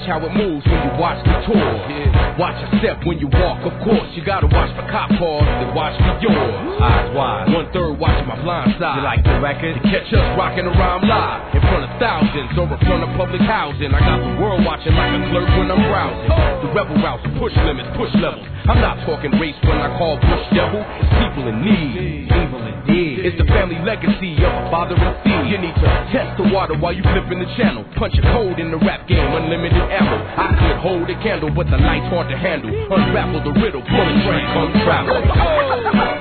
how it moves when you watch the tour. Watch your step when you walk, of course. You gotta watch for cop cars, then watch for yours. Eyes wide, 1/3 watching my blind side. You like the record? To catch us rocking a rhyme live in front of thousands or in front of public housing. I got the world watching like a clerk when I'm browsing. The rebel routes, push limits, push levels. I'm not talking race when I call Bush devil. It's people in need. Evil indeed. It's the family legacy of a father and seed. You need to test the water while you flipping the channel. Punch a code in the rap game, unlimited ammo. I could hold a candle, but the light's hard to handle. Unravel the riddle, pull a train, come travel.